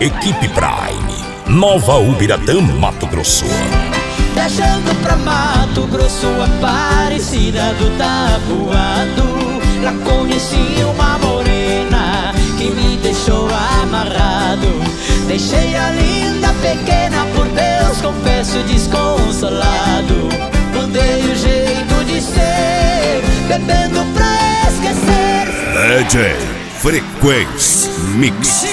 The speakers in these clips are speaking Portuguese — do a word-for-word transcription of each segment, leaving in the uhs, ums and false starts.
Equipe Prime, Nova Ubiratã, Mato Grosso. Viajando pra Mato Grosso, Aparecida do Taboado, lá conheci uma morena que me deixou amarrado. Deixei a linda pequena, por Deus confesso, desconsolado. Mudei o jeito de ser, bebendo pra esquecer. D J Frequência Mix.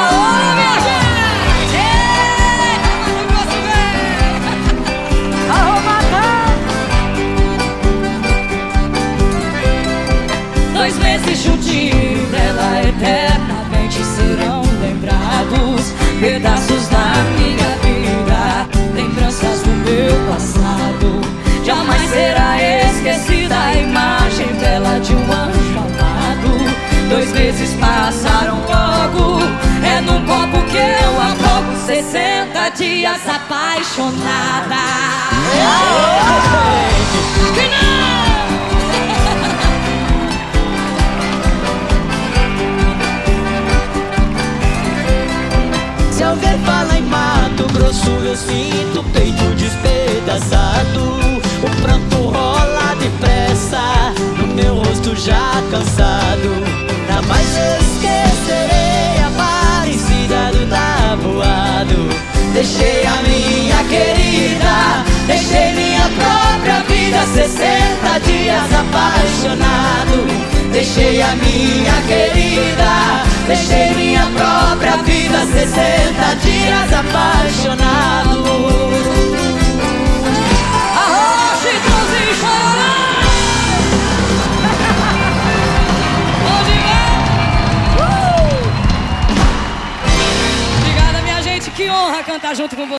Dois meses juntinho dela, eternamente serão lembrados. Pedaços da minha vida, lembranças do meu passado. Jamais será esquecida a imagem bela de um anjo amado. Dois meses passaram logo, é num copo que eu afogo. Sessenta dias apaixonada. Que não! Se alguém fala em Mato Grosso, eu sinto o peito despedaçado. O pranto rola depressa no meu rosto já cansado. Jamais eu esquecerei a Aparecida do Taboado. Deixei a minha querida, deixei minha própria vida. Sessenta dias apaixonado. Deixei a minha querida, deixei minha própria vida. Sessenta dias apaixonado. Arroz, Chitãozinho, Chororó! Onde vai? Uh! Obrigada, minha gente, que honra cantar junto com vocês.